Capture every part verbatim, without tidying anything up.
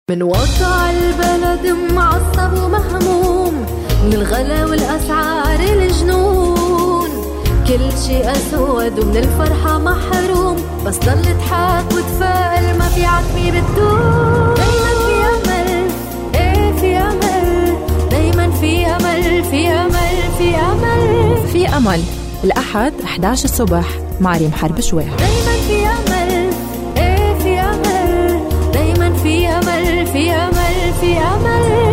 من وضع البلد معصب ومهموم، من الغلا والأسعار الجنون، كل شيء أسود ومن الفرحة محروم، بس ضل تضحك وتفائل ما في عتمي بتدوم. دايما في أمل، ايه في أمل، دايما في أمل في أمل في أمل في أمل. الأحد إحدى عشر الصبح مع ريم حرب شوي. دايما في أمل، ايه في أمل، دايما في أمل في أمل في أمل.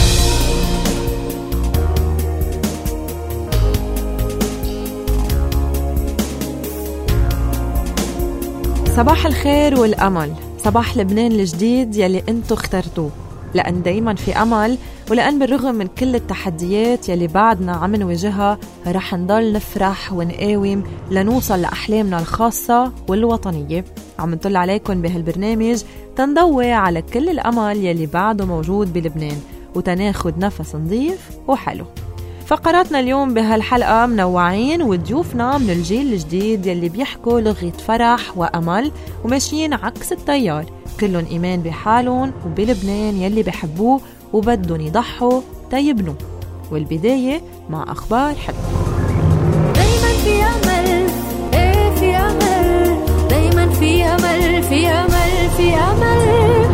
صباح الخير والأمل، صباح لبنان الجديد يلي انتو اخترتوه، لأن دايما في أمل، ولأن بالرغم من كل التحديات يلي بعدنا عم نواجهها رح نضل نفرح ونقاوم لنوصل لأحلامنا الخاصة والوطنية. عم نطل عليكم بهالبرنامج تنضوي على كل الأمل يلي بعده موجود بلبنان وتناخد نفس نظيف وحلو. فقراتنا اليوم بهالحلقة منوعين، وضيوفنا من الجيل الجديد يلي بيحكوا لغة فرح وأمل وماشيين عكس التيار، كلهم إيمان بحالهم وبلبنان يلي بيحبوه وبدهم يضحوا تيبنوا. والبداية مع أخبار حلوة. دايما في أمل، ايه في أمل، دايما في أمل في أمل في أمل.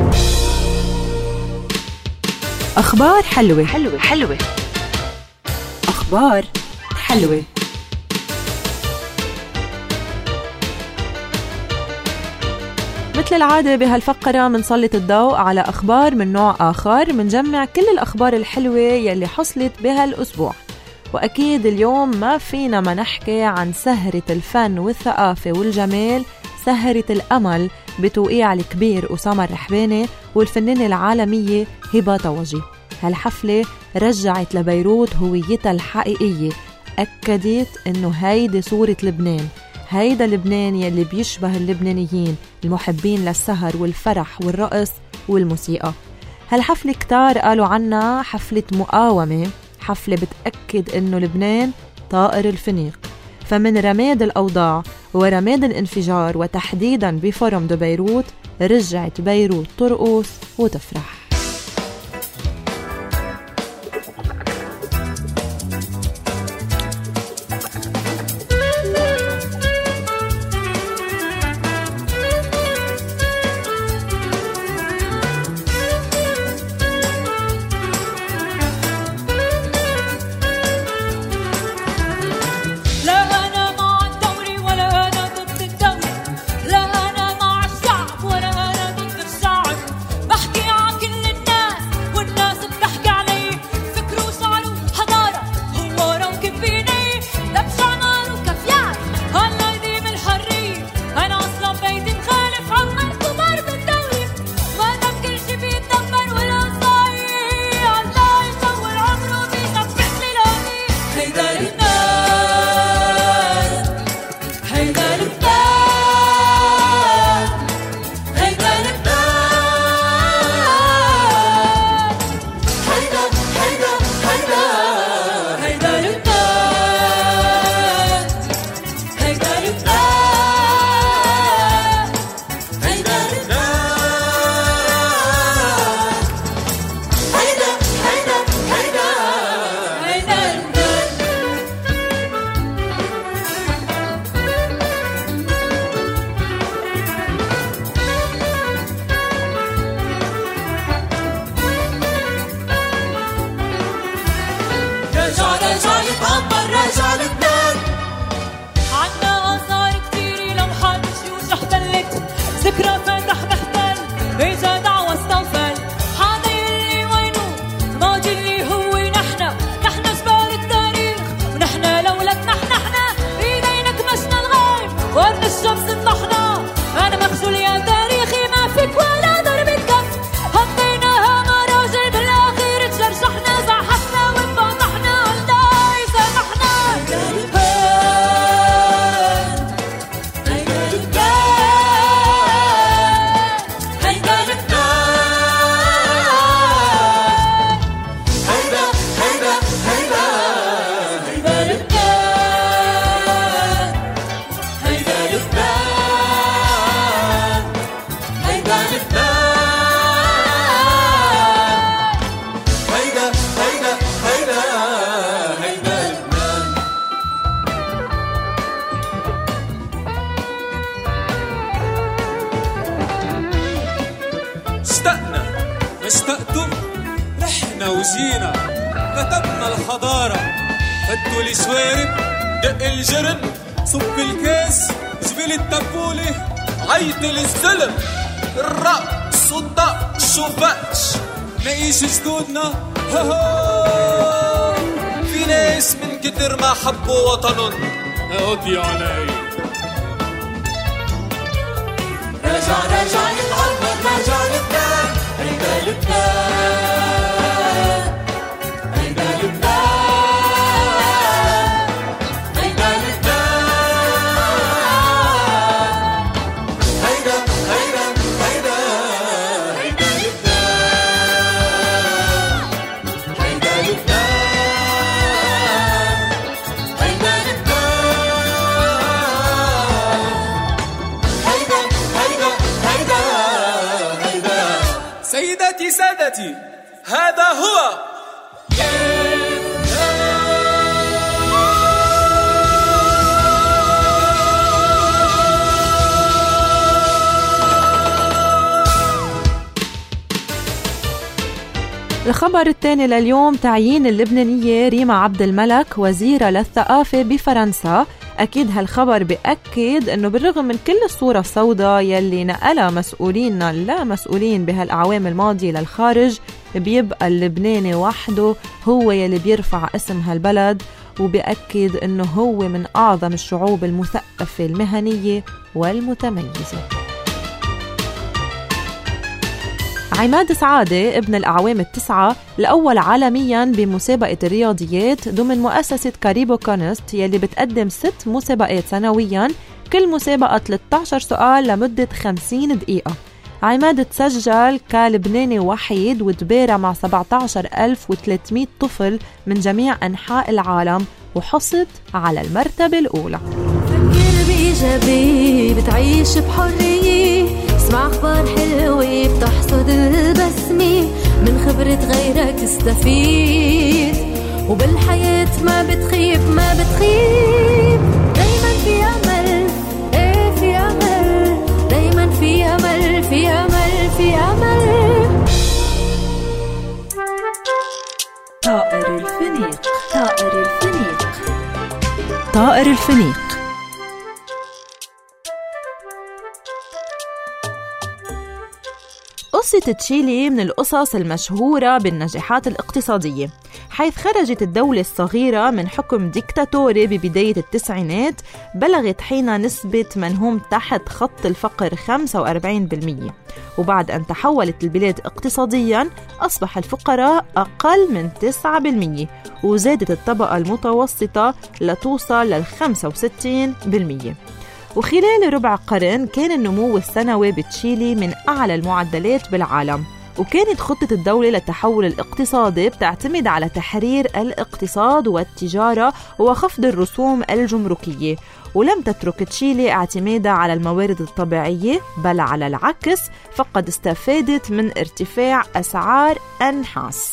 أخبار حلوة حلوة حلوة أخبار حلوة. مثل العادة بهالفقرة منسلط الضوء على أخبار من نوع آخر، منجمع كل الأخبار الحلوة يلي حصلت بهالأسبوع. وأكيد اليوم ما فينا ما نحكي عن سهرة الفن والثقافة والجمال، سهرة الأمل بتوقيع الكبير أسامة الرحباني والفنانة العالمية هبة طوجي. هالحفلة رجعت لبيروت هويتها الحقيقية، أكدت إنه هيدي صورة لبنان، هيدا لبنان يلي بيشبه اللبنانيين المحبين للسهر والفرح والرقص والموسيقى. هالحفلة كتار قالوا عنها حفلة مقاومة، حفلة بتأكد إنه لبنان طائر الفنيق. فمن رماد الأوضاع ورماد الانفجار وتحديداً بفورم دو بيروت، رجعت بيروت ترقص وتفرح. كل اشتقنا ما اشتقتم رحنا وجينا كتبنا الحضارة فتوا الشوارب دق الجرن صب الكاس جبل التبولة عيط الزلم الرقص والطق شوفتش نعيش جدودنا في ناس من كتر ما حبوا وطنهم اقضي علي رجع رجع الأرض رجع لبنان هيدا لبنان هيدا لبنان هيدا لبنان هيدا هيدا هيدا هيدا لبنان هيدا لبنان هيدا لبنان سيداتي سادتي هذا هو الخبر الثاني لليوم تعيين اللبنانية ريما عبد الملك وزيرة للثقافة بفرنسا. أكيد هالخبر بأكد أنه بالرغم من كل الصورة السوداء يلي نقلها مسؤولين لا مسؤولين بهالأعوام الماضية للخارج، بيبقى اللبناني وحده هو يلي بيرفع اسم هالبلد، وبأكد أنه هو من أعظم الشعوب المثقفة المهنية والمتميزة. عماد سعادة ابن الأعوام التسعة الأول عالمياً بمسابقة الرياضيات ضمن مؤسسة كاريبو كونست يلي بتقدم ست مسابقات سنوياً، كل مسابقة ثلاثة عشر سؤال لمدة خمسين دقيقة. عماد تسجل كلبناني وحيد وتبارى مع سبعة عشر ألف وثلاثمئة طفل من جميع أنحاء العالم وحصد على المرتبة الأولى. فكر بإيجابي بتعيش بحرية، اسمع أخبار حلوة بتحصد البسمة، من خبرة غيرك استفيد، وبالحياة ما بتخيب ما بتخيب، دايما في أمل، ايه في أمل، دايما في أمل في أمل في أمل. طائر الفنيق طائر الفنيق طائر الفنيق. قصة تشيلي من القصص المشهورة بالنجاحات الاقتصادية، حيث خرجت الدولة الصغيرة من حكم ديكتاتوري ببداية التسعينات، بلغت حين نسبة من هم تحت خط الفقر خمسة وأربعين بالمئة، وبعد أن تحولت البلاد اقتصادياً أصبح الفقراء أقل من تسعة بالمئة، وزادت الطبقة المتوسطة لتوصل لل خمسة وستين بالمئة. وخلال ربع قرن كان النمو السنوي بتشيلي من أعلى المعدلات بالعالم، وكانت خطة الدولة للتحول الاقتصادي بتعتمد على تحرير الاقتصاد والتجارة وخفض الرسوم الجمركية، ولم تترك تشيلي اعتمادها على الموارد الطبيعية، بل على العكس فقد استفادت من ارتفاع أسعار النحاس.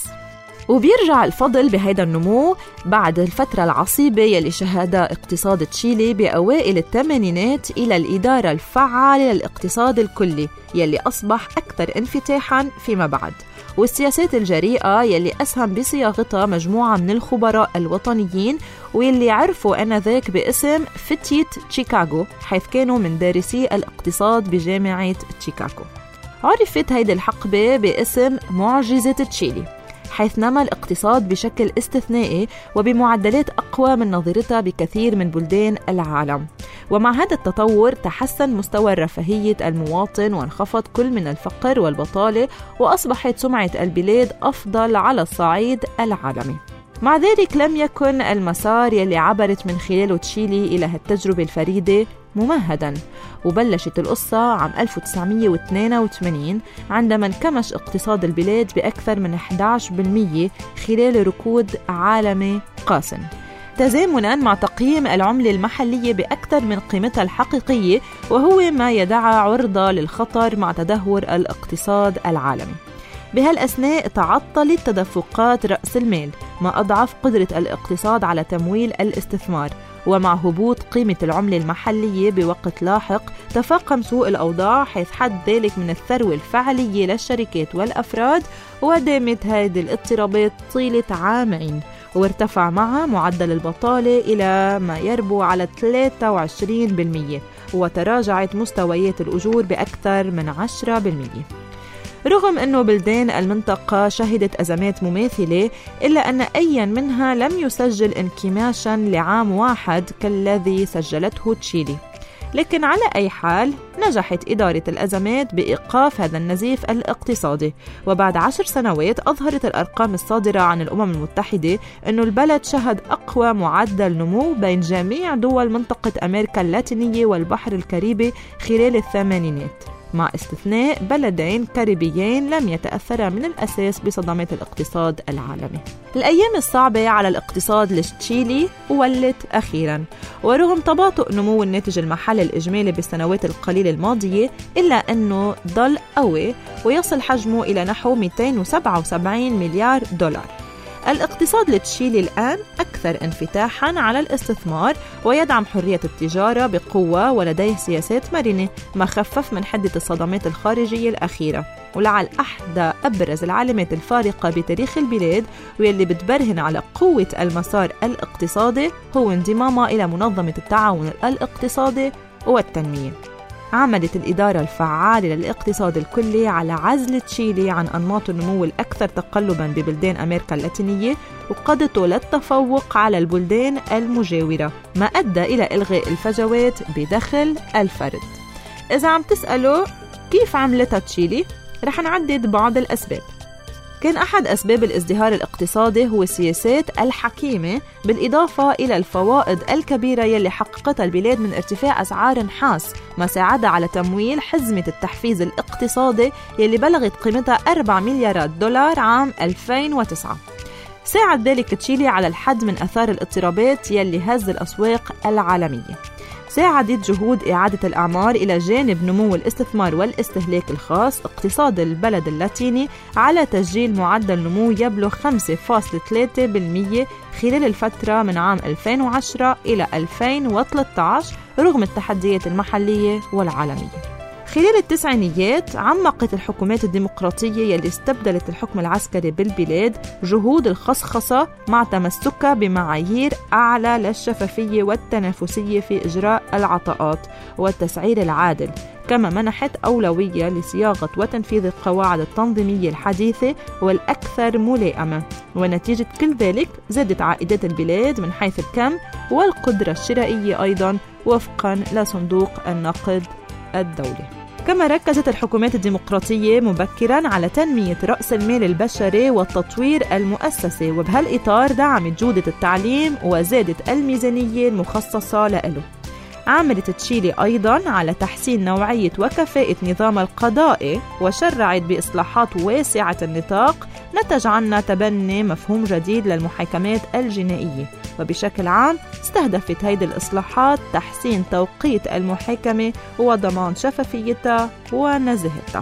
وبيرجع الفضل بهيدا النمو بعد الفترة العصيبة يلي شهدها اقتصاد تشيلي بأوائل الثمانينات إلى الإدارة الفعالة للاقتصاد الكلي يلي أصبح أكثر انفتاحاً فيما بعد، والسياسات الجريئة يلي أسهم بصياغتها مجموعة من الخبراء الوطنيين واللي عرفوا آنذاك باسم فتية شيكاغو، حيث كانوا من دارسي الاقتصاد بجامعة شيكاغو. عرفت هيدي الحقبة باسم معجزة تشيلي، حيث نما الاقتصاد بشكل استثنائي وبمعدلات أقوى من نظيرتها بكثير من بلدان العالم. ومع هذا التطور تحسن مستوى الرفاهية المواطن وانخفض كل من الفقر والبطالة، وأصبحت سمعة البلاد أفضل على الصعيد العالمي. مع ذلك لم يكن المسار يلي عبرت من خلاله تشيلي إلى هالتجربة الفريدة ممهداً، وبلشت القصة عام ألف وتسعمئة واثنين وثمانين عندما انكمش اقتصاد البلاد بأكثر من أحد عشر بالمئة خلال ركود عالمي قاسٍ، تزامناً مع تقييم العملة المحلية بأكثر من قيمتها الحقيقية، وهو ما يدعها عرضة للخطر مع تدهور الاقتصاد العالمي. بهالأثناء تعطلت تدفقات رأس المال، ما أضعف قدرة الاقتصاد على تمويل الاستثمار، ومع هبوط قيمة العملة المحلية بوقت لاحق تفاقم سوء الأوضاع، حيث حد ذلك من الثروة الفعلية للشركات والأفراد، ودامت هذه الاضطرابات طيلة عامين، وارتفع معها معدل البطالة إلى ما يربو على ثلاثة وعشرين بالمئة، وتراجعت مستويات الأجور بأكثر من عشرة بالمئة. رغم أنه بلدان المنطقة شهدت أزمات مماثلة، إلا أن أي منها لم يسجل انكماشا لعام واحد كالذي سجلته تشيلي. لكن على أي حال نجحت إدارة الأزمات بإيقاف هذا النزيف الاقتصادي، وبعد عشر سنوات أظهرت الأرقام الصادرة عن الأمم المتحدة أن البلد شهد أقوى معدل نمو بين جميع دول منطقة أمريكا اللاتينية والبحر الكاريبي خلال الثمانينات، مع استثناء بلدين كاريبيين لم يتأثرا من الأساس بصدمات الاقتصاد العالمي. الأيام الصعبة على الاقتصاد التشيلي ولت أخيراً، ورغم تباطؤ نمو الناتج المحلي الإجمالي بالسنوات القليلة الماضية، إلا أنه ضل قوي ويصل حجمه إلى نحو مئتين وسبعة وسبعين مليار دولار. الاقتصاد التشيلي الآن أكثر انفتاحاً على الاستثمار، ويدعم حرية التجارة بقوة، ولديه سياسات مرنة ما خفف من حدة الصدمات الخارجية الأخيرة. ولعل أحدى أبرز العلامات الفارقة بتاريخ البلاد واللي بتبرهن على قوة المسار الاقتصادي هو انضمامها إلى منظمة التعاون الاقتصادي والتنمية. عملت الإدارة الفعالة للاقتصاد الكلي على عزل تشيلي عن أنماط النمو الأكثر تقلباً ببلدان أمريكا اللاتينية، وقادته للتفوق على البلدان المجاورة، ما أدى إلى إلغاء الفجوات بدخل الفرد. إذا عم تسألوا كيف عملتها تشيلي، رح نعدد بعض الأسباب. كان أحد أسباب الازدهار الاقتصادي هو السياسات الحكيمة، بالإضافة إلى الفوائد الكبيرة يلي حققتها البلاد من ارتفاع أسعار نحاس، ما ساعد على تمويل حزمة التحفيز الاقتصادي يلي بلغت قيمتها أربعة مليارات دولار عام ألفين وتسعة. ساعد ذلك تشيلي على الحد من أثار الاضطرابات يلي هز الأسواق العالمية. ساعدت جهود إعادة الأعمار إلى جانب نمو الاستثمار والاستهلاك الخاص اقتصاد البلد اللاتيني على تسجيل معدل نمو يبلغ خمسة فاصلة ثلاثة بالمئة خلال الفترة من عام ألفين وعشرة إلى ألفين وثلاثة عشر، رغم التحديات المحلية والعالمية. خلال التسعينيات عمقت الحكومات الديمقراطية يلي استبدلت الحكم العسكري بالبلاد جهود الخصخصة مع تمسكها بمعايير أعلى للشفافية والتنافسية في إجراء العطاءات والتسعير العادل، كما منحت أولوية لصياغة وتنفيذ القواعد التنظيمية الحديثة والأكثر ملائمة. ونتيجة كل ذلك زادت عائدات البلاد من حيث الكم والقدرة الشرائية أيضا وفقا لصندوق النقد الدولي. كما ركزت الحكومات الديمقراطية مبكراً على تنمية رأس المال البشري والتطوير المؤسسي، وبهالإطار دعمت جودة التعليم وزادت الميزانية المخصصة له. عملت تشيلي أيضاً على تحسين نوعية وكفاءة نظام القضائي، وشرعت بإصلاحات واسعة النطاق نتج عنها تبني مفهوم جديد للمحاكمات الجنائية. وبشكل عام استهدفت هيدي الإصلاحات تحسين توقيت المحاكمة وضمان شفافيتها ونزاهتها.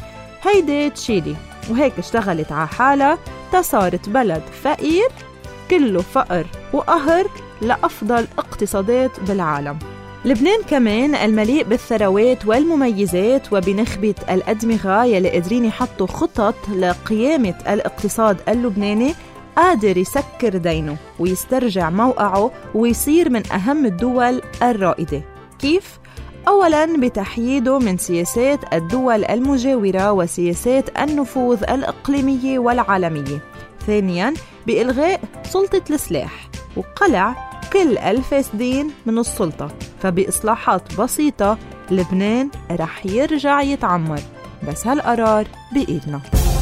هيدي تشيلي، وهيك اشتغلت على حالها تصارت بلد فقير كله فقر وقهر لأفضل اقتصادات بالعالم. لبنان كمان المليء بالثروات والمميزات وبنخبة الأدمغة يلي قادرين يحطوا خطط لقيامة الاقتصاد اللبناني، قادر يسكر دينه ويسترجع موقعه ويصير من أهم الدول الرائدة. كيف؟ أولاً بتحييده من سياسات الدول المجاورة وسياسات النفوذ الإقليمية والعالمية. ثانياً بإلغاء سلطة السلاح وقلع كل الفاسدين من السلطة، فبإصلاحات بسيطة لبنان رح يرجع يتعمر، بس هالقرار بإيدنا.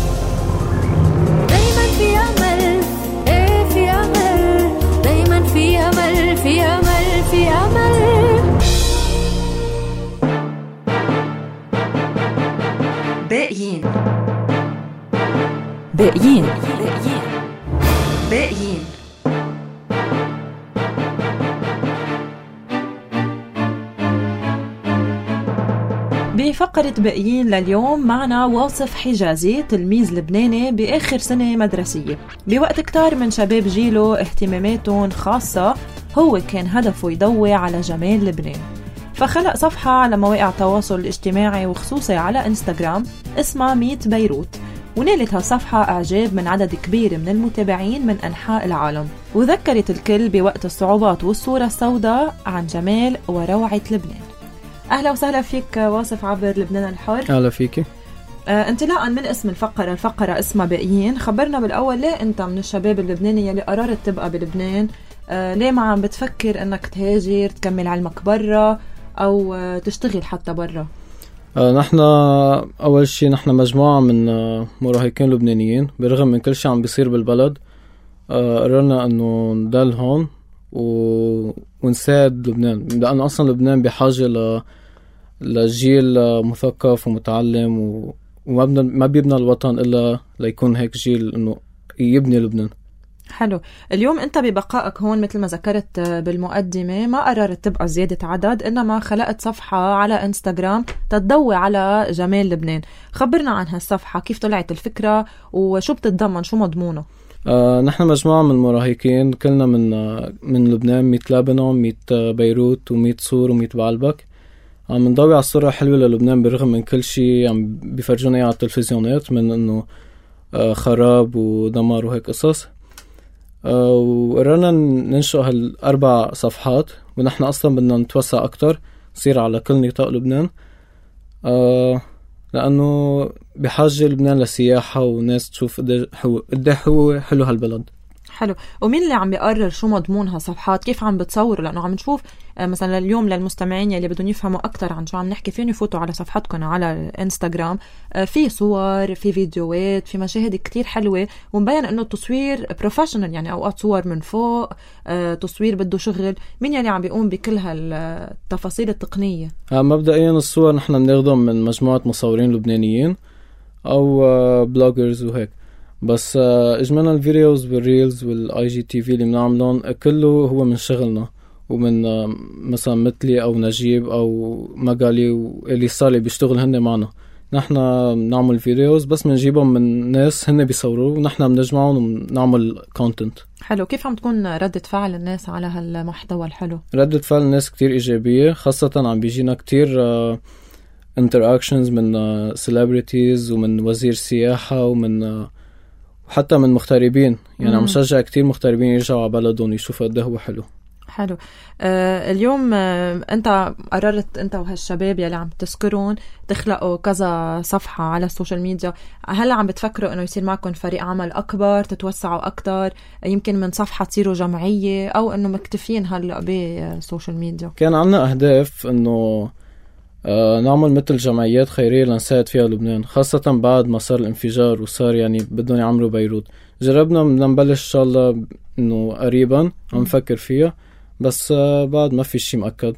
دايماً في أمل، إيه في أمل، دايماً في أمل، في أمل، في أمل. باقيين باقيين باقيين باقيين بفقرة باقيين لليوم معنا واصف حجازي، تلميذ لبناني بآخر سنة مدرسية. بوقت كتار من شباب جيله اهتماماتهم خاصة هو كان هدفه يضوي على جمال لبنان، فخلق صفحة على مواقع التواصل الاجتماعي وخصوصي على انستغرام اسمها ميت بيروت، ونالت هالصفحة إعجاب من عدد كبير من المتابعين من أنحاء العالم، وذكرت الكل بوقت الصعوبات والصورة السوداء عن جمال وروعة لبنان. أهلا وسهلا فيك واصف عبر لبنان الحر. أهلا فيكي. آه، انطلاقا من اسم الفقرة، الفقرة اسمها باقيين، خبرنا بالأول ليه أنت من الشباب اللبناني اللي قررت تبقى بلبنان؟ آه، ليه ما عم بتفكر أنك تهاجر تكمل علمك برا أو آه، تشتغل حتى برا؟ آه نحن أول شيء نحن مجموعة من آه مراهقين لبنانيين، برغم من كل شيء عم بيصير بالبلد آه قررنا أنه نضل هون و... ونساعد لبنان، لأنه أصلا لبنان بحاجة ل... لجيل مثقف ومتعلم و... وما بنا... ما بيبنى الوطن إلا ليكون هيك جيل إنه يبني لبنان. حلو. اليوم أنت ببقائك هون مثل ما ذكرت بالمقدمة ما قررت تبقى زيادة عدد، إنما خلقت صفحة على انستغرام تتضوي على جمال لبنان. خبرنا عن هالصفحة، كيف طلعت الفكرة وشو بتتضمن، شو مضمونه؟ آه نحن مجموعة من مراهقين كلنا من آه من لبنان، ميت لبنان، ميت آه بيروت، وميت صور، وميت بعلبك. عم نضوي على الصورة الحلوة للبنان برغم من كل شيء عم بيفرجونا على التلفزيونات من إنه آه خراب ودمار وهيك قصص. آه وقررنا ننشئ هالأربع صفحات، ونحن أصلا بدنا نتوسع أكتر، نصير على كل نطاق لبنان، آه لأنه بحاجة لبنان لسياحة وناس تشوف قد هو حلو هالبلد. حلو. ومين اللي عم بيقرر شو مضمون هالصفحات؟ كيف عم بتصوروا؟ لأنه عم نشوف مثلا اليوم للمستمعين يلي بدهم يفهموا أكتر عن شو عم نحكي فين يفوتوا على صفحتكم على الانستغرام، في صور، في فيديوهات، في مشاهد كتير حلوة، ومبين أنه التصوير بروفيشنال، يعني أوقات صور من فوق، تصوير بده شغل. مين يلي عم بيقوم بكل هالتفاصيل التقنية؟ مبدئيا الصور نحن بناخدهم من مجموعة مصورين لبنانيين أو بلوجرز وهيك، بس اجمالا الفيديوز والريلز والاي جي تي في اللي بنعملهم كله هو من شغلنا، ومن مثلا مثلي او نجيب او مقالي واللي صار اللي بيشتغل هن معنا. نحن بنعمل فيديوز بس بنجيبهم من ناس هن بيصوروا، ونحن بنجمعهم وبنعمل كونتنت. حلو. كيف عم تكون ردة فعل الناس على هالمحتوى الحلو؟ ردة فعل الناس كتير ايجابية، خاصة عم بيجينا كتير انتراكشنز من سيلبريتيز ومن وزير سياحة ومن حتى من مغتربين، يعني عم شجع كتير مغتربين يرجعوا على بلدهم يشوفوا قد هو حلو. حلو. آه اليوم آه انت قررت انت وهالشباب يلي عم تذكرون تخلقوا كذا صفحة على السوشيال ميديا، هل عم بتفكروا انه يصير معكم فريق عمل اكبر، تتوسعوا اكتر، يمكن من صفحة تصيروا جمعية، او انه مكتفين هلا بالسوشيال ميديا؟ كان عنا اهداف انه آه نعمل مثل جمعيات خيرية لنساعد فيها لبنان، خاصة بعد ما صار الانفجار وصار يعني بدهم يعمروا بيروت. جربنا بدنا نبلش إن شاء الله إنه قريبا، عم نفكر فيها، بس آه بعد ما في شيء مؤكد.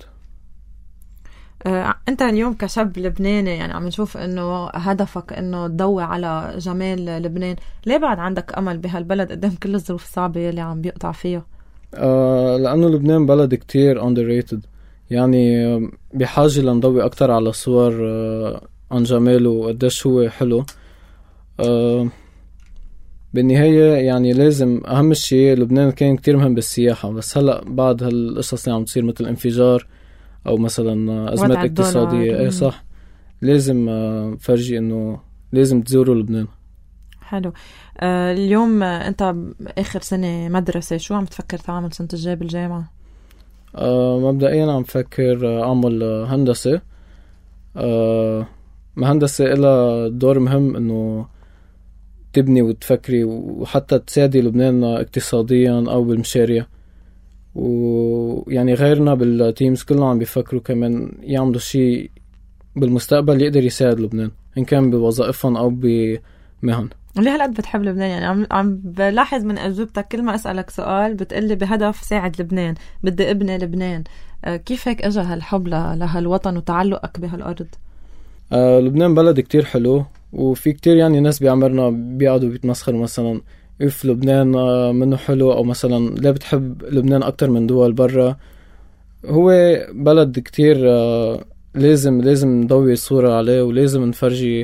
آه أنت اليوم كشاب لبناني يعني عم نشوف إنه هدفك إنه تضوي على جمال لبنان، ليه بعد عندك أمل بهالبلد قدام كل الظروف الصعبة اللي عم بيقطع فيها؟ آه لأنه لبنان بلد كتير underrated، يعني بحاجة لنضوي أكتر على صور عن جماله وقديش هو حلو. أه بالنهاية يعني لازم أهم شيء، لبنان كان كتير مهم بالسياحة، بس هلأ بعد هالقصص اللي عم تصير مثل انفجار أو مثلا أزمات اقتصادية، ايه صح، لازم فرجي إنه لازم تزوروا لبنان. حلو. أه اليوم أنت آخر سنة مدرسة، شو عم تفكر تعمل سنة الجاي بالجامعة؟ أه مبدئيا عم فكر أعمل هندسة. أه هندسة إلها دور مهم إنه تبني وتفكري وحتى تساعدي لبنان اقتصاديا أو بالمشاريع، ويعني غيرنا بالتيمز كلهم عم بيفكروا كمان يعملوا شيء بالمستقبل يقدر يساعد لبنان، إن كان بوظائفهم أو بمهن. ليه هالقد بتحب لبنان؟ يعني عم عم بلاحظ من أجوبتك كل ما أسألك سؤال بتقلي بهدف ساعد لبنان، بدي ابني لبنان. آه كيف هيك أجا هالحب لهالوطن وتعلقك بهالأرض؟ آه لبنان بلد كتير حلو، وفي كتير يعني ناس بعمرنا بيقعدوا بيتمسخروا مثلا إف لبنان آه منه حلو، أو مثلا ليه بتحب لبنان أكتر من دول برا. هو بلد كتير آه لازم لازم نضوي صورة عليه، ولازم نفرجي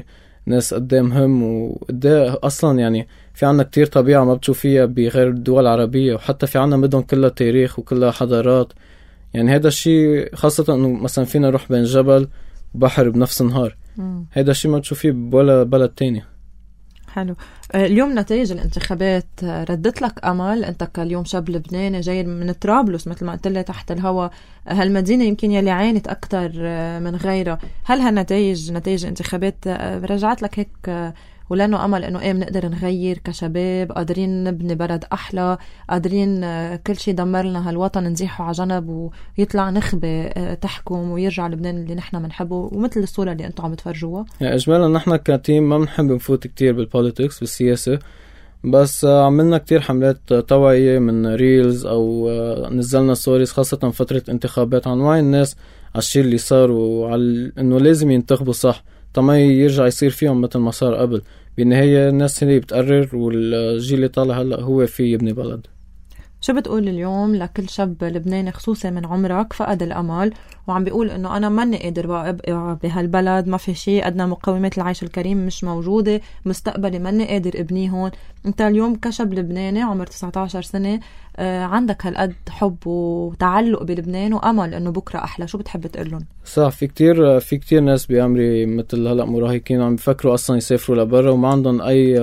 ناس قدامهم وقدام أصلا يعني في عنا كتير طبيعة ما بتشوفيها بغير الدول العربية، وحتى في عنا مدن كلها تاريخ وكلها حضارات. يعني هذا الشيء خاصة إنه مثلا فينا نروح بين جبل وبحر بنفس النهار، هذا الشيء ما تشوفيه بولا بلد تاني. حلو. اليوم نتائج الانتخابات ردت لك أمل؟ أنت كاليوم شاب لبناني جاي من طرابلس مثل ما قلت لي تحت الهواء، هالمدينة يمكن يلي عانت أكتر من غيرها، هل هالنتائج نتائج الانتخابات رجعت لك هيك ولانه أمل إنه إيه بنقدر نغير كشباب، قادرين نبني بلد أحلى، قادرين كل شيء دمر لنا هالوطن نزيحه على جنب ويطلع نخبة تحكم ويرجع لبنان اللي نحن بنحبه ومثل الصورة اللي أنتم عم تفرجوها؟ يعني إجمالا نحن كتيم ما بنحب نفوت كتير بالبوليتكس بالسياسة، بس عملنا كتير حملات توعية من ريلز أو نزلنا ستوريز خاصة فترة انتخابات عن وعي الناس على الشيء اللي صار وعلى إنه لازم ينتخبوا صح طما يرجع يصير فيهم مثل ما صار قبل. بالنهاية الناس اللي بتقرر والجيل اللي طالع هلأ هو في يبني بلد. شو بتقول اليوم لكل شاب لبناني خصوصا من عمرك فقد الأمل وعم بيقول إنه أنا ماني قادر أبقى بهالبلد، ما في شيء، أدنى مقومات العيش الكريم مش موجودة، مستقبلي ماني قادر ابنيهون. أنت اليوم كشاب لبناني عمر تسعة عشر سنة آه عندك هالقد حب وتعلق بلبنان وأمل إنه بكرة أحلى، شو بتحب تقولن؟ صح، في كتير في كتير ناس بعمري مثل هلأ مراهقين عم بفكروا أصلا يسافروا لبرا وما عندهم أي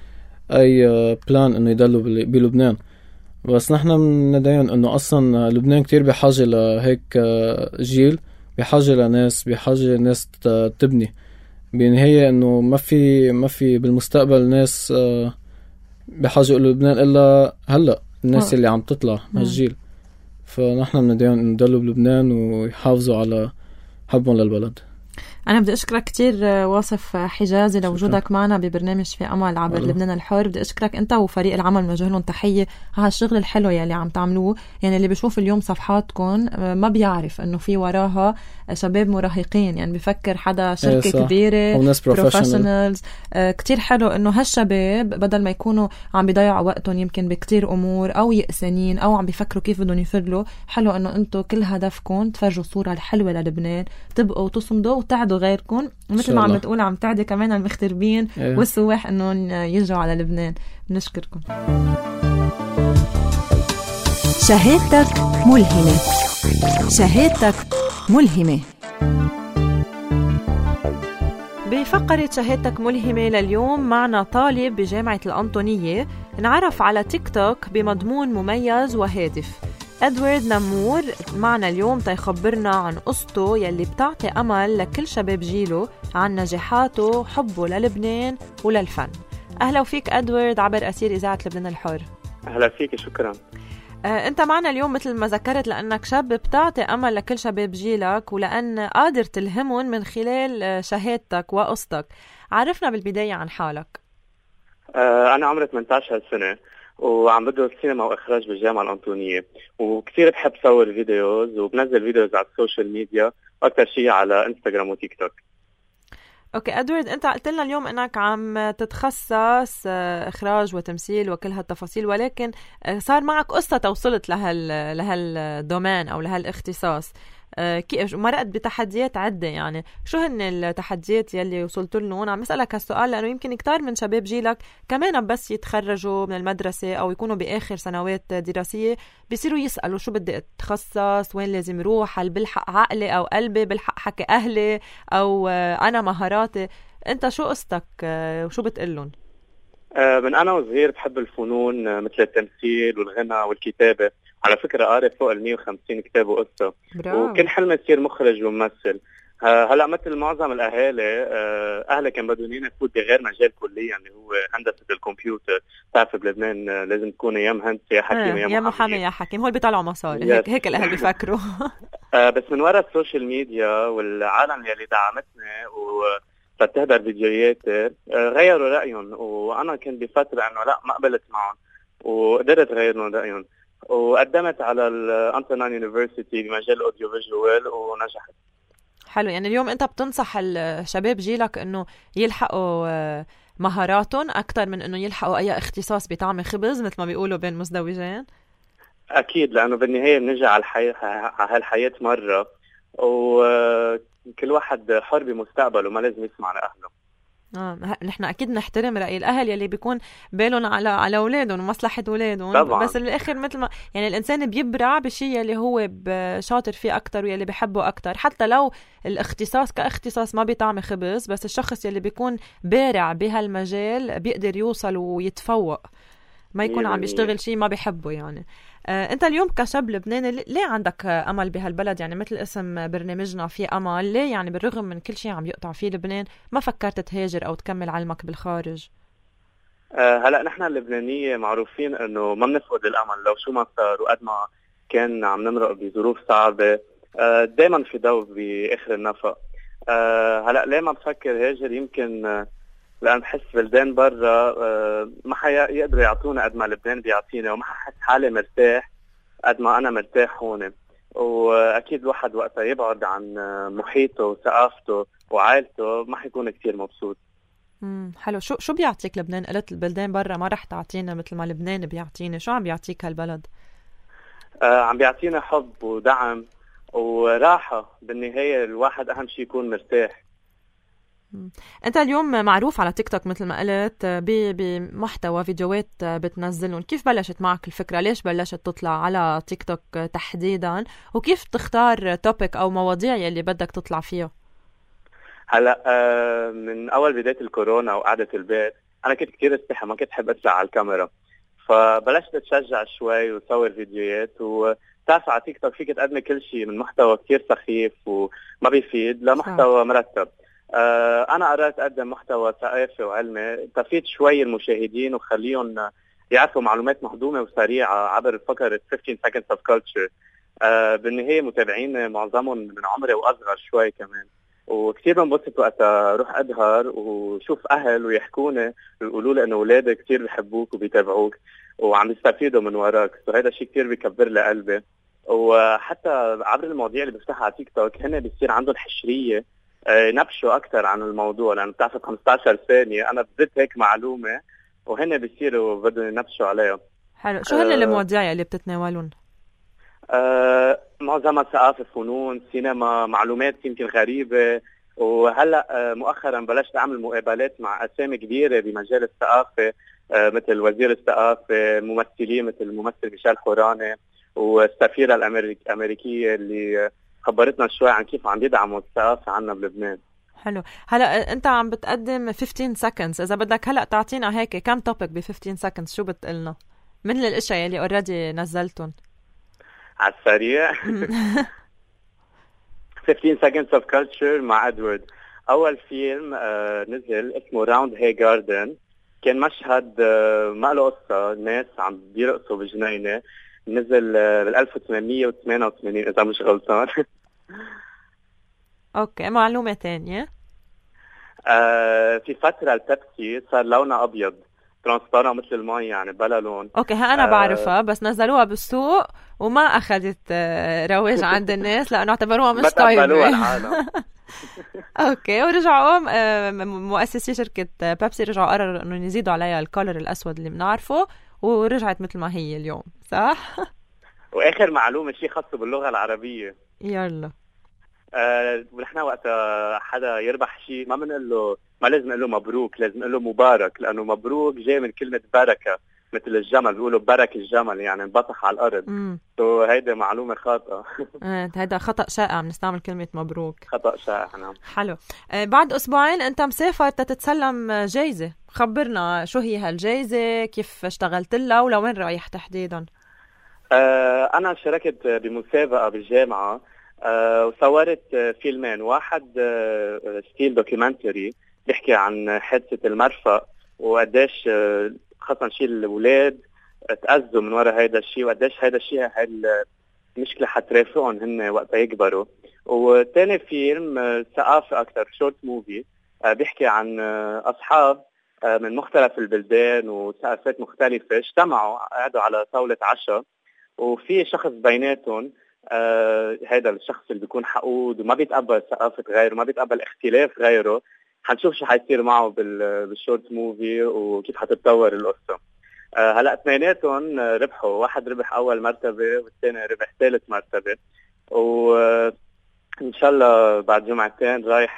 أي بلان إنه يضلوا بلبنان، بس نحن بندعين انه اصلا لبنان كتير بحاجة لهيك جيل، بحاجة لناس، بحاجة ناس تبني. بالنهاية انه ما في ما في بالمستقبل ناس بحاجة لبنان الا هلا الناس اللي عم تطلع هالجيل، فنحن بندعين انه يضلوا بلبنان ويحافظوا على حبهم للبلد. أنا بدي أشكرك كتير واصف حجازي لوجودك معنا ببرنامج في أمل عبر أوه. لبنان الحر. بدي أشكرك أنت وفريق العمل، نوجه لهم تحية على هالشغل الحلو يلي عم تعملوه. يعني اللي بيشوف اليوم صفحاتكم ما بيعرف إنه في وراها شباب مراهقين، يعني بيفكر حدا شركة إيه كبيرة بروفيشنالز. كتير حلو إنه هالشباب بدل ما يكونوا عم بيضيعوا وقتهم يمكن بكتير أمور أو يأسانين أو عم بيفكروا كيف بدهم يفرلوا، حلو إنه أنتوا كل هدفكم تفرجوا صورة الحلوة للبنان، تبقوا تصمدوا وتعدوا غيركم، مثل ما عم تقول عم تعدي كمان المغتربين إيه. والسواح انه يرجعوا على لبنان. بنشكركم. شهادتك ملهمة. شهادتك ملهمة. بفقرة شهادتك ملهمة لليوم معنا طالب بجامعة الأنطونية انعرف على تيك توك بمضمون مميز وهادف. أدوارد نمور معنا اليوم تيخبرنا عن قصته يلي بتعطي أمل لكل شباب جيله عن نجاحاته وحبه للبنان وللفن. أهلا فيك أدوارد عبر أثير إذاعة لبنان الحر. أهلا فيك، شكرا. آه، أنت معنا اليوم مثل ما ذكرت لأنك شاب بتعطي أمل لكل شباب جيلك ولأن قادر تلهمهم من خلال شهادتك وقصتك. عرفنا بالبداية عن حالك. آه، أنا عمري ثمانية عشر سنة وعم بدرس سينما وإخراج بالجامعة الأنطونية، وكثير بحب صور فيديوز وبنزل فيديوز على السوشيال ميديا، أكثر شيء على إنستغرام وتيك توك. اوكي أدوارد، انت قلت لنا اليوم انك عم تتخصص اخراج وتمثيل وكل هالتفاصيل، ولكن صار معك قصة توصلت لهال لهالدومين او لهالاختصاص، كيف مرقت بتحديات عدة؟ يعني شو هن التحديات يلي وصلت لهم؟ عم اسالك هالسؤال لانه يمكن كتار من شباب جيلك كمان بس يتخرجوا من المدرسة او يكونوا باخر سنوات دراسية بيصيروا يسالوا شو بدي اتخصص، وين لازم روح، هل بلحق عقلي او قلبي، بلحق حكي اهلي او انا مهاراتي. انت شو قصتك وشو بتقلن؟ من انا وصغير بحب الفنون مثل التمثيل والغنى والكتابة. على فكرة قارئ فوق ال مية وخمسين كتاب وقصة، وكل حلمي تصير مخرج وممثل. هلا مثل معظم الاهالي، اهلي كان بدهم يني افوت بغير مجال كليا اللي هو هندسة الكمبيوتر. تعرف بلبنان لازم تكون يا مهندس يا حكيم يا, يا محامي يا حكيم، هول بيطلعوا مصاري. هيك هيك الاهل بيفكروا. بس من وراء السوشيال ميديا والعالم اللي دعمتني و فتهدر فيديوهاتي غيروا رأيهم، وأنا كنت بفترة أنه لا ما قبلت معهم وقدرت غير لهم رأيهم، وقدمت على الأنترنال يونيفرسيتي بمجال الأوديو فيجوال ونجحت. حلو. يعني اليوم أنت بتنصح الشباب جيلك أنه يلحقوا مهاراتهم أكتر من أنه يلحقوا أي اختصاص بطعم خبز مثل ما بيقولوا بين مزدوجين؟ أكيد، لأنه بالنهاية بنجي على الحياة على هالحياة مرة، وكل واحد حر بمستقبله وما لازم يسمع لأهله. اه نحن اكيد نحترم راي الاهل يلي بيكون بالهم على على اولادهم ومصلحه اولادهم طبعاً. بس بالاخر مثل ما يعني الانسان بيبرع بشيء يلي هو شاطر فيه اكتر ويلي بيحبه اكتر، حتى لو الاختصاص كاختصاص ما بيطعم خبز، بس الشخص يلي بيكون بارع بهالمجال بيقدر يوصل ويتفوق، ما يكون عم بيشتغل شيء ما بيحبه. يعني آه، انت اليوم كشاب لبناني ليه عندك امل بهالبلد؟ يعني مثل اسم برنامجنا في امل، ليه يعني بالرغم من كل شيء عم يقطع فيه لبنان ما فكرت تهاجر او تكمل علمك بالخارج؟ أه هلا نحن اللبنانية معروفين انه ما بنفقد الامل لو شو ما صار، وقد ما كان عم نمرق بظروف صعبة أه دايما في ضوء باخر النفق. أه هلا ليه ما بفكر هاجر؟ يمكن أه لأن بحس بلدان برا أه ما حيقدروا يعطونا قد ما لبنان بيعطينا، وما ححس حالي مرتاح قد ما أنا مرتاح هون. وأكيد الواحد وقتها يبعد عن محيطه وثقافته وعائلته ما حيكون كتير مبسوط. امم حلو. شو شو بيعطيك لبنان؟ قلت البلدان برا ما رح تعطينا مثل ما لبنان بيعطينا، شو عم بيعطيك هالبلد؟ آه عم بيعطينا حب ودعم وراحة. بالنهاية الواحد أهم شيء يكون مرتاح. انت اليوم معروف على تيك توك مثل ما قلت بمحتوى فيديوهات بتنزلهم، كيف بلشت معك الفكرة؟ ليش بلشت تطلع على تيك توك تحديدا؟ وكيف تختار توبيك او مواضيع يلي بدك تطلع فيها؟ هلا آه من اول بداية الكورونا وقعدة البيت انا كنت كتير استحي، ما كنت حب اطلع على الكاميرا، فبلشت اتشجع شوي وصور فيديوهات. وتعرف على تيك توك فيك تقدمي كل شيء من محتوى كتير سخيف وما بيفيد لمحتوى مرتب. آه أنا قررت أقدم محتوى ثقافي وعلمي تفيد شوي المشاهدين وخليهم يعرفوا معلومات مهضومة وسريعة عبر فقرة fifteen seconds of culture. آه بالنهاية متابعين معظمهم من عمري وأصغر شوي كمان، وكتير بنبسط وقت أروح أظهر وشوف أهل ويحكوني ويقولوا لي إنه أولادي كتير بيحبوك وبيتابعوك وعم يستفيدوا من وراك، وهذا شيء كتير بيكبر لي قلبي. وحتى عبر المواضيع اللي بفتحها على تيك توك هن بيصير عندهم حشرية نبشوا أكتر عن الموضوع، لأن بتعرف خمسة عشر ثانية أنا بديت هيك معلومة وهن بيصيروا بدهم ينبشوا عليها. حلو. شو هن المواضيع اللي بتتناولون؟ آه معظمها ثقافة، فنون، سينما، معلومات يمكن غريبة. وهلأ آه مؤخرا بلشت أعمل مقابلات مع أسامي كبيرة بمجال الثقافة، آه مثل وزير الثقافة، ممثلين مثل الممثل ميشيل حوراني والسفيرة الأمريكية اللي خبرتنا شوي عن كيف عم يدعموا الثقافة عنا بلبنان. حلو. هلا انت عم بتقدم fifteen seconds، اذا بدك هلا تعطينا هيك كم توبيك ب fifteen seconds شو بتقلنا من الاشياء اللي اوريدي نزلتهم على السريع؟ fifteen seconds of culture مع ادوارد. اول فيلم آه نزل اسمه راوند هاي جاردن، كان مشهد آه ما له قصة، ناس عم بيرقصوا بجنينة، نزل بال ألف وثمانمية وثمانية وثمانين إذا مش غلطان. أوكي. معلومة تانية؟ آه في فترة البيبسي صار لونها أبيض ترانسبارنت مثل المي، يعني بلا لون. أوكي ها أنا آه بعرفها، بس نزلوها بالسوق وما أخذت آه رواج عند الناس لأنه اعتبروها مش طيبة. ما تقبلوها العالم. أوكي. ورجعوا آه مؤسسي شركة بيبسي رجعوا قرروا إنه يزيدوا عليها الكولر الأسود اللي بنعرفه، ورجعت مثل ما هي اليوم، صح؟ واخر معلومه شيء خاص باللغه العربيه. يلا. آه ونحن وقت حدا يربح شيء ما بنقول له ما لازم نقول له مبروك، لازم نقول له مبارك، لانه مبروك جاي من كلمه بركه، مثل الجمل بيقولوا برك الجمل يعني انبطح على الارض. سو هيدا معلومه خاطئه. اه هيدا خطا شائع، بنستعمل كلمه مبروك. خطا شائع. نعم. حلو. آه بعد اسبوعين انت مسافر تتسلم جايزه، خبرنا شو هي هالجايزه، كيف اشتغلت لها ولوين رايح تحديدا؟ آه انا شاركت بمسابقه بالجامعه آه وصورت فيلمين، واحد آه ستيل دوكيومنتري بيحكي عن حادثه المرفأ وقديش آه خاصة شيء الأولاد تأذوا من وراء هيدا الشيء، وقديش هيدا الشيء هاي المشكلة حترافقهم هن وقت يكبروا. وتاني فيلم ثقافي أكتر، شورت موفي بيحكي عن أصحاب من مختلف البلدان وثقافات مختلفة اجتمعوا قعدوا على طاولة عشاء، وفي شخص بيناتهم هيدا الشخص اللي بيكون حقود وما بيتقبل ثقافة غيره، ما بيتقبل اختلاف غيره. حنشوف شو حيصير معه بالشورت موفي وكيف حتتطور القصة. أه هلأ اثنيناتهم ربحوا، واحد ربح أول مرتبة والثاني ربح ثالث مرتبة، وإن شاء الله بعد جمعتين رايح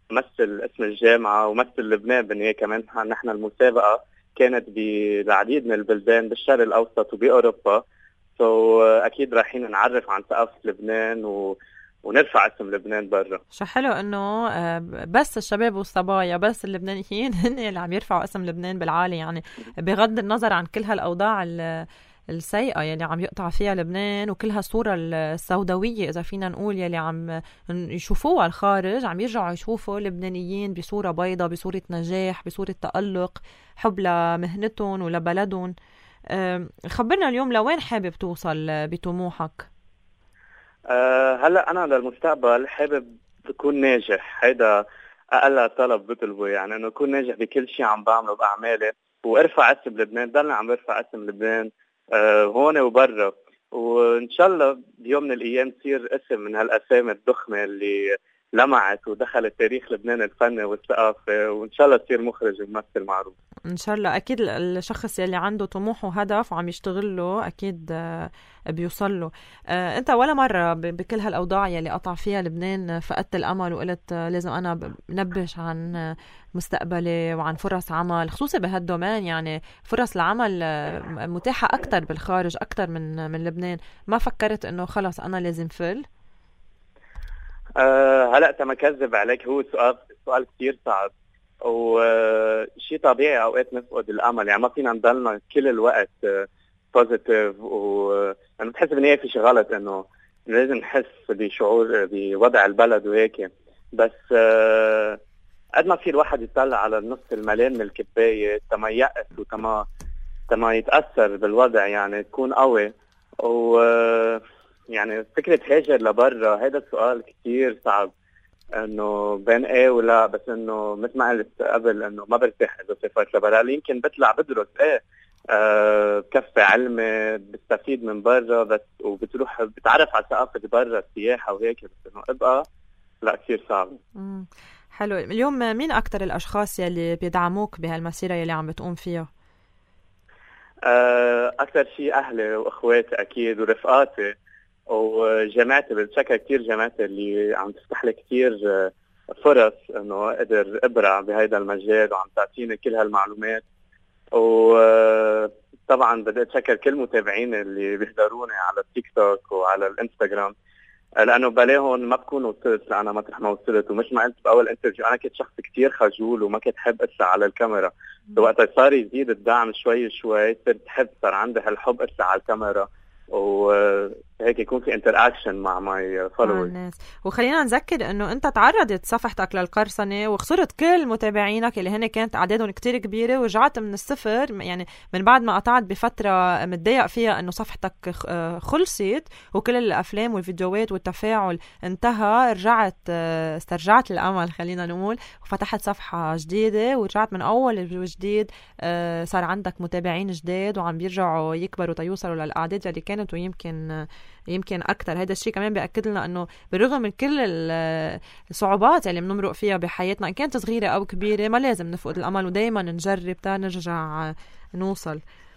مثل اسم الجامعة ومثل لبنان بالنهاية. كمان نحن المسابقة كانت بالعديد من البلدان بالشرق الأوسط وبأوروبا، سو so, أكيد رايحين نعرف عن ثقافة لبنان و... ونرفع اسم لبنان برا. شو حلو انه بس الشباب والصبايا بس اللبنانيين هن اللي عم يرفعوا اسم لبنان بالعالي، يعني بغض النظر عن كل هالاوضاع السيئة يلي عم يقطع فيها لبنان وكل هالصورة السوداوية إذا فينا نقول يلي عم يشوفوها الخارج، عم يرجعوا يشوفوا لبنانيين بصورة بيضة، بصورة نجاح، بصورة تألق، حب لمهنتهم ولبلدهم. خبرنا اليوم لوين حابب توصل بطموحك؟ أه هلأ أنا للمستقبل حابب تكون ناجح، هيدا أقل طلب بطلبه، يعني أنه أكون ناجح بكل شيء عم بعمله بأعمالي وارفع اسم لبنان. ضلنا عم برفع اسم لبنان أه هون وبرا، وإن شاء الله بيوم من الأيام تصير اسم من هالأسامي الضخمة اللي لمعت ودخلت تاريخ لبنان الفني والثقافة، وإن شاء الله تصير مخرج وممثل معروف. إن شاء الله. أكيد الشخص يلي عنده طموح وهدف وعم يشتغل له أكيد بيوصل له. أنت ولا مرة بكل هالأوضاع يلي قطع فيها لبنان فقدت الأمل وقلت لازم أنا نبش عن مستقبلي وعن فرص عمل، خصوصا بهالدومين، يعني فرص العمل متاحة أكتر بالخارج أكتر من من لبنان، ما فكرت إنه خلاص أنا لازم فل؟ أه هلأ تما كذب عليك، هو سؤال سؤال كتير صعب وشيء طبيعي اوقات نفقد الامل، يعني ما فينا نضلنا كل الوقت بوزيتيف، وانا بتحس بالنهايه في شيء غلط انه لازم نحس بشعور بوضع البلد وهيك، بس قد ما في الواحد يطلع على النص المليان من الكبايه تما يأس وتما تما يتاثر بالوضع، يعني تكون قوي. و يعني فكره هاجر لبرا هذا السؤال كتير صعب، انه بين ايه ولا، بس انه مثل ما قلت قبل انه ما برتاح اذا سافرت لبرا، يمكن بطلع بدرس ايه أه بكفي علمي بستفيد من برا، بس وبتروح بتعرف على ثقافه برا السياحه وهيك، بس انه ابقى لا كثير صعب. امم حلو. اليوم مين اكثر الاشخاص يلي بيدعموك بهالمسيره يلي عم بتقوم فيها؟ أه اكثر شيء اهلي واخواتي اكيد ورفقاتي وجامعتي، بتشكر كتير جامعتي اللي عم تفتح لي كتير فرص انه اقدر ابرع بهيدا المجال وعم تعطيني كل هالمعلومات. وطبعا بدي اتشكر كل متابعين اللي بيحضروني على التيك توك وعلى الانستغرام، لانه بلاهم ما بكون وصلت لانا مطرح ما وصلت. ومش ما قلت باول انترفيو انا كنت شخص كتير خجول وما كنت حب اطلع على الكاميرا، وقتها صار يزيد الدعم شوي شوي صرت حب، صار عندي هالحب اطلع على الكاميرا وهيك يكون في انتراكشن مع ماي فولورز الناس. وخلينا نذكر انه انت تعرضت صفحتك للقرصنه وخسرت كل متابعينك اللي هن كانت اعدادهم كتير كبيره، ورجعت من الصفر، يعني من بعد ما قطعت بفتره متضايق فيها انه صفحتك خلصت وكل الافلام والفيديوهات والتفاعل انتهى، رجعت استرجعت الامل خلينا نقول وفتحت صفحه جديده ورجعت من اول وجديد. صار عندك متابعين جداد وعم بيرجعوا يكبروا تيوصلوا للاعداد اللي كانت ويمكن يمكن أكتر. هذا الشيء كمان بيأكد لنا أنه بالرغم من كل الصعوبات اللي بنمرق فيها بحياتنا إن كانت صغيرة أو كبيرة ما لازم نفقد الأمل ودايما نجرب تا نرجع نوصل.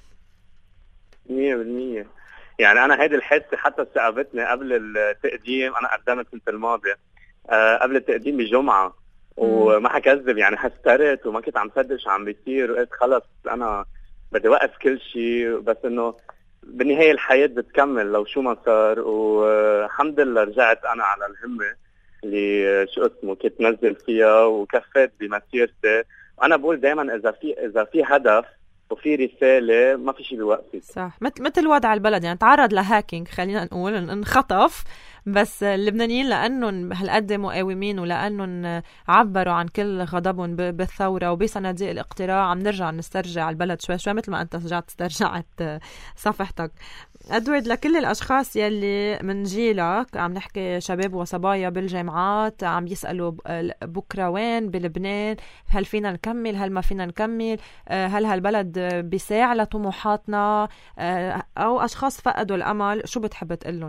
مية بالمية. يعني أنا هيدي الحادثة حتى استقبتني قبل التقديم، أنا قدمت سنة الماضية أه قبل التقديم بجمعة وما حكذب، يعني حسترت وما كنت عم صدق شو عم بيصير، وقلت خلص أنا بدي وقف كل شيء، بس إنه بالنهاية الحياة بتكمل لو شو ما صار. والحمد لله رجعت أنا على الهمة اللي شو اسمه كنت نزل فيها وكفيت بمسيرتي. وأنا بقول دايما إذا في إذا في هدف وفي رسالة ما في شيء بيوقفك. صح، مثل مثل وضع البلد، يعني تعرض لهاكينج خلينا نقول انخطف، بس اللبنانيين لأنهم هالقد مقاومين ولأنهم عبروا عن كل غضبهم بالثورة وبصناديق الاقتراع عم نرجع نسترجع البلد شوي شوي مثل ما أنت رجعت استرجعت صفحتك. أدود لكل الأشخاص يلي من جيلك، عم نحكي شباب وصبايا بالجامعات عم يسألوا بكرة وين بلبنان، هل فينا نكمل هل ما فينا نكمل، هل هالبلد بيساع لطموحاتنا، أو أشخاص فقدوا الأمل، شو بتحب تقلن؟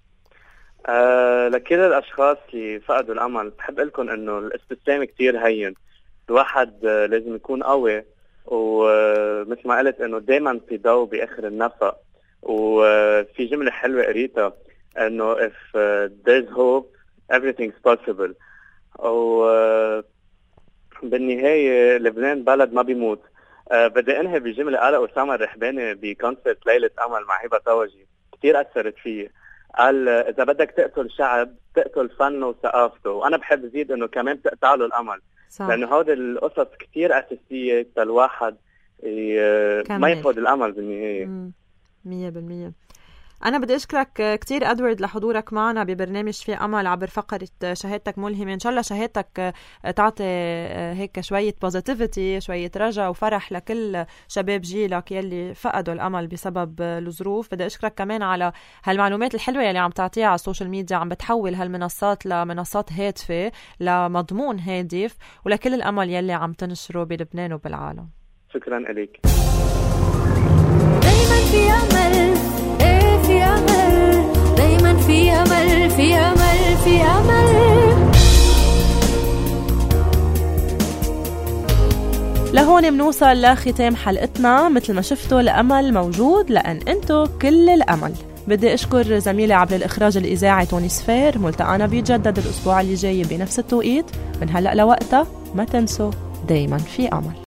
أه لكل الأشخاص اللي فقدوا الأمل بحب لكم إنه الاستسلام كتير هين، الواحد لازم يكون قوي، ومثل ما قلت إنه دايما في ضوء بآخر النفق. وفي جملة حلوة قريتها إنه if there's hope everything's possible. وبالنهاية لبنان بلد ما بيموت. أه بدي انهي بجملة قالها أسامة الرحباني بكونسرت ليلة أمل مع هبة طوجي كتير أثرت فيه. قال إذا بدك تقتل شعب تقتل فنه وثقافته، وأنا بحب زيد إنه كمان تقطع له الأمل، صح. لأنه هودي القصص كتير أساسية للواحد ما يفقد الأمل بالنهاية. مية بالمية. أنا بدي أشكرك كتير أدوارد لحضورك معنا ببرنامج في أمل عبر فقرة شهادتك ملهمة. إن شاء الله شهادتك تعطي هيك شوية بوزيتيفيتي، شوية رجا وفرح لكل شباب جيلك يلي فقدوا الأمل بسبب الظروف. بدي أشكرك كمان على هالمعلومات الحلوة يلي عم تعطيها على السوشيال ميديا، عم بتحول هالمنصات لمنصات هادفة لمضمون هادف، ولكل الأمل يلي عم تنشره بلبنان وبالعالم. شكرا لك. دايما في أمل، ايه في أمل، دايما في أمل، في أمل، في أمل. لهون منوصل لختام حلقتنا. مثل ما شفتوا الأمل موجود لأن انتو كل الأمل. بدي أشكر زميلي عبر الإخراج الإذاعي توني سفير. ملتقانا بيتجدد الأسبوع اللي جاي بنفس التوقيت. من هلأ لوقتها ما تنسوا دايما في أمل.